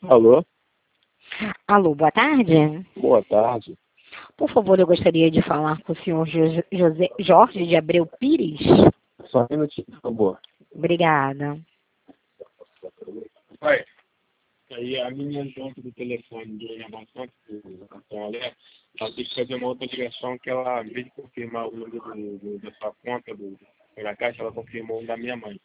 Alô? Alô, boa tarde. Boa tarde. Por favor, eu gostaria de falar com o senhor Jorge de Abreu Pires. Só um minutinho, por favor. Obrigada. Oi. Aí a menina dentro do telefone do Levantamento, do cartão Alerta, ela tem que fazer uma outra ligação que ela, em vez de confirmar o número da sua conta, da caixa, ela confirmou o da minha mãe.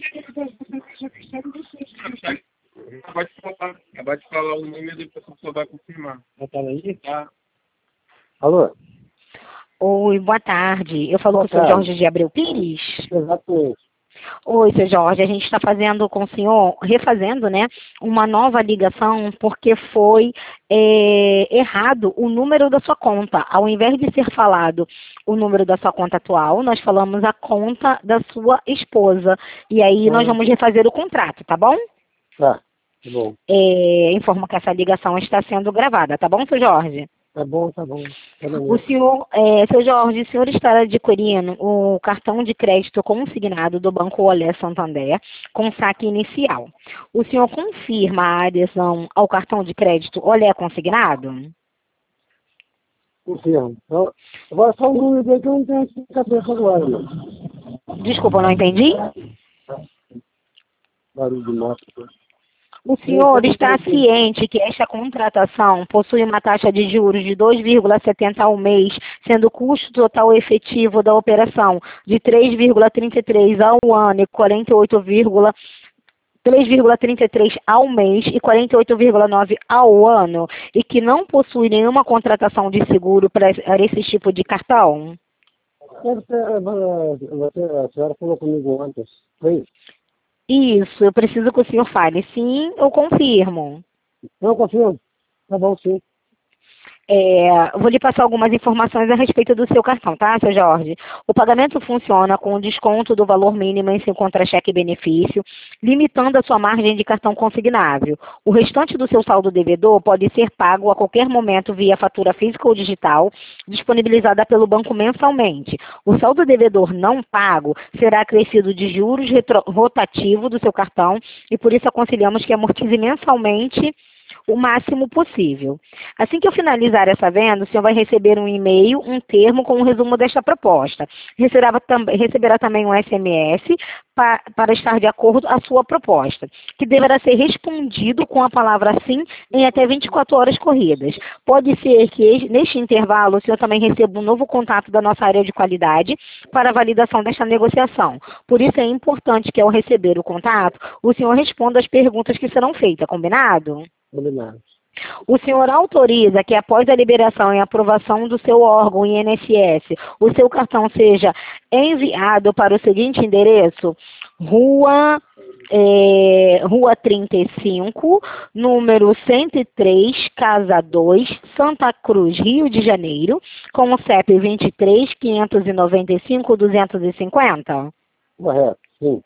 Acabou de falar o número e a pessoa só vai confirmar. Já tá aí? Tá. Alô? Oi, boa tarde. Eu falo com o senhor Jorge de Abreu Pires? Exatamente. Oi, seu Jorge, a gente está fazendo com o senhor, refazendo, né, uma nova ligação porque foi errado o número da sua conta. Ao invés de ser falado o número da sua conta atual, nós falamos a conta da sua esposa. E aí nós vamos refazer o contrato, tá bom? Tá bom. Informo que essa ligação está sendo gravada, tá bom, seu Jorge? Tá bom, tá bom. O senhor, seu Jorge, o senhor está adquirindo o cartão de crédito consignado do Banco Olé Santander com saque inicial. O senhor confirma a adesão ao cartão de crédito Olé consignado? Confirmo. Então, agora só um número aí que eu não tenho aqui na cabeça agora. Né? Desculpa, eu não entendi? Barulho de moto. O senhor está ciente que esta contratação possui uma taxa de juros de 2,70 ao mês, sendo o custo total efetivo da operação de 3,33 ao ano e 3,33 ao mês e 48,9 ao ano, e que não possui nenhuma contratação de seguro para esse tipo de cartão? A senhora falou comigo antes. Foi isso? Isso, eu preciso que o senhor fale. Sim, eu confirmo. Não, confirmo. Tá bom, sim. Vou lhe passar algumas informações a respeito do seu cartão, tá, seu Jorge? O pagamento funciona com o desconto do valor mínimo em seu contra-cheque benefício, limitando a sua margem de cartão consignável. O restante do seu saldo devedor pode ser pago a qualquer momento via fatura física ou digital, disponibilizada pelo banco mensalmente. O saldo devedor não pago será acrescido de juros rotativo do seu cartão e por isso aconselhamos que amortize mensalmente o máximo possível. Assim que eu finalizar essa venda, o senhor vai receber um e-mail, um termo com um resumo desta proposta. Receberá também um SMS para estar de acordo com a sua proposta, que deverá ser respondido com a palavra sim em até 24 horas corridas. Pode ser que neste intervalo o senhor também receba um novo contato da nossa área de qualidade para a validação desta negociação. Por isso é importante que ao receber o contato, o senhor responda as perguntas que serão feitas, combinado? Combinado. O senhor autoriza que após a liberação e aprovação do seu órgão INSS, o seu cartão seja enviado para o seguinte endereço: Rua 35, número 103, Casa 2, Santa Cruz, Rio de Janeiro, com o CEP 23 595 250? Correto, sim.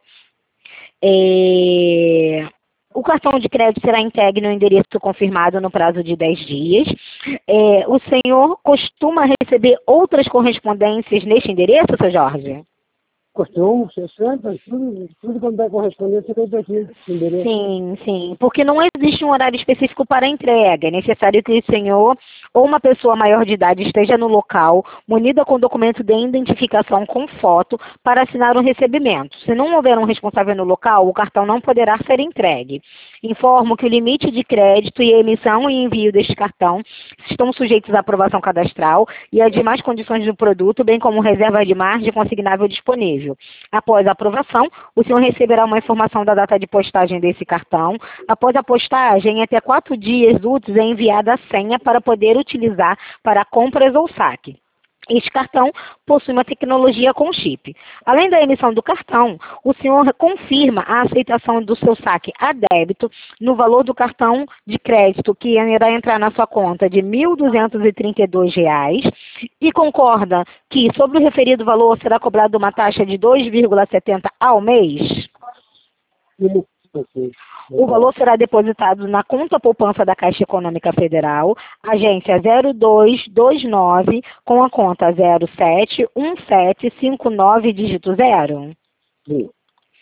O cartão de crédito será entregue no endereço confirmado no prazo de 10 dias. O senhor costuma receber outras correspondências neste endereço, seu Jorge? Costumo, 60, tudo quando dá correspondência tem aqui, endereço. Sim, sim, porque não existe um horário específico para a entrega. É necessário que o senhor ou uma pessoa maior de idade esteja no local, munida com documento de identificação com foto, para assinar o recebimento. Se não houver um responsável no local, o cartão não poderá ser entregue. Informo que o limite de crédito e a emissão e envio deste cartão estão sujeitos à aprovação cadastral e às demais condições do produto, bem como reserva de margem consignável disponível. Após a aprovação, o senhor receberá uma informação da data de postagem desse cartão. Após a postagem, em até 4 dias úteis é enviada a senha para poder utilizar para compras ou saque. Este cartão possui uma tecnologia com chip. Além da emissão do cartão, o senhor confirma a aceitação do seu saque a débito no valor do cartão de crédito que irá entrar na sua conta de R$ 1.232 e concorda que sobre o referido valor será cobrada uma taxa de 2,70 ao mês? Sim. O valor será depositado na conta poupança da Caixa Econômica Federal, agência 0229, com a conta 071759, dígito 0. Sim.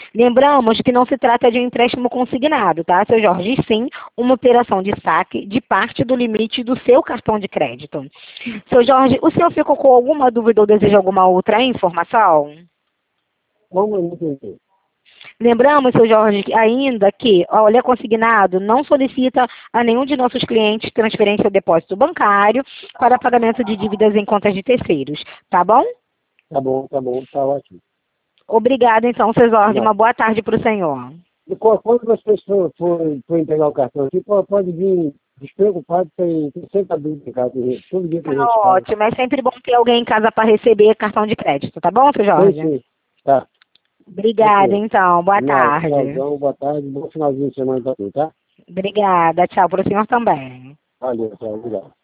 Lembramos que não se trata de um empréstimo consignado, tá, seu Jorge? E sim, uma operação de saque de parte do limite do seu cartão de crédito. Seu Jorge, o senhor ficou com alguma dúvida ou deseja alguma outra informação? Como eu não entendi? Lembramos, seu Jorge, ainda que a Olé Consignado não solicita a nenhum de nossos clientes transferência ou depósito bancário para pagamento de dívidas em contas de terceiros, tá bom? Tá bom, tá ótimo. Obrigada, então, seu Jorge. Não. Uma boa tarde para o senhor. E quando vocês for entregar o cartão aqui, pode vir despreocupado, tem sempre a dúvida em casa, todo dia tem Tá gente em casa. ótimo. É sempre bom ter alguém em casa para receber cartão de crédito, tá bom, seu Jorge? Sim, sim. Tá. Obrigada, Ok. então. Boa tarde. Tchauzão, boa tarde, bom finalzinho de semana pra tu, tá? Obrigada. Tchau para o senhor também. Valeu, tchau, obrigado.